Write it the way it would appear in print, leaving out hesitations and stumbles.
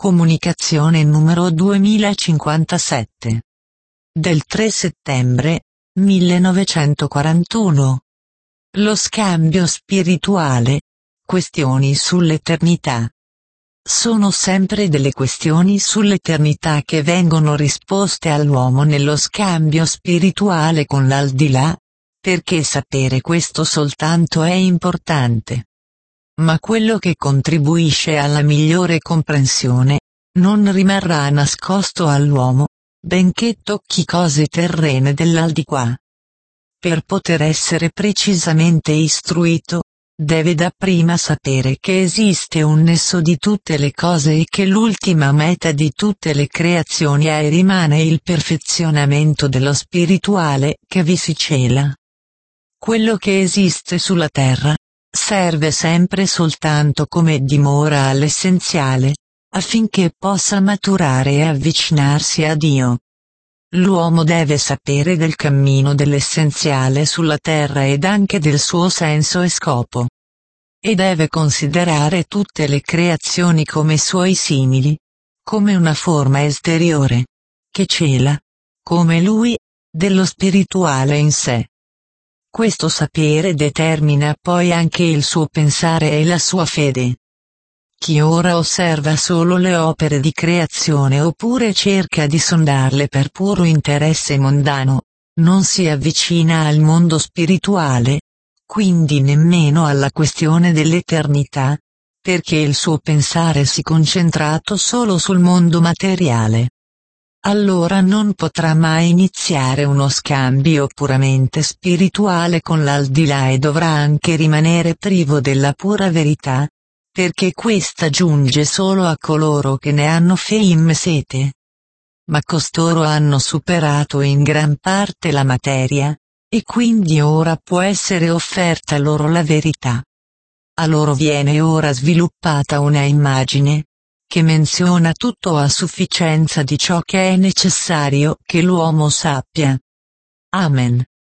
Comunicazione numero 2057. Del 3 settembre 1941. Lo scambio spirituale. Questioni sull'eternità. Sono sempre delle questioni sull'eternità che vengono risposte all'uomo nello scambio spirituale con l'aldilà, perché sapere questo soltanto è importante. Ma quello che contribuisce alla migliore comprensione non rimarrà nascosto all'uomo, benché tocchi cose terrene dell'aldilà. Per poter essere precisamente istruito, deve dapprima sapere che esiste un nesso di tutte le cose e che l'ultima meta di tutte le creazioni è e rimane il perfezionamento dello spirituale che vi si cela. Quello che esiste sulla terra serve sempre soltanto come dimora all'essenziale, affinché possa maturare e avvicinarsi a Dio. L'uomo deve sapere del cammino dell'essenziale sulla terra ed anche del suo senso e scopo. E deve considerare tutte le creazioni come suoi simili, come una forma esteriore, che cela, come lui, dello spirituale in sé. Questo sapere determina poi anche il suo pensare e la sua fede. Chi ora osserva solo le opere di creazione oppure cerca di sondarle per puro interesse mondano, non si avvicina al mondo spirituale, quindi nemmeno alla questione dell'eternità, perché il suo pensare si concentrato solo sul mondo materiale. Allora non potrà mai iniziare uno scambio puramente spirituale con l'aldilà e dovrà anche rimanere privo della pura verità, perché questa giunge solo a coloro che ne hanno fame e sete. Ma costoro hanno superato in gran parte la materia, e quindi ora può essere offerta loro la verità. A loro viene ora sviluppata una immagine che menziona tutto a sufficienza di ciò che è necessario che l'uomo sappia. Amen.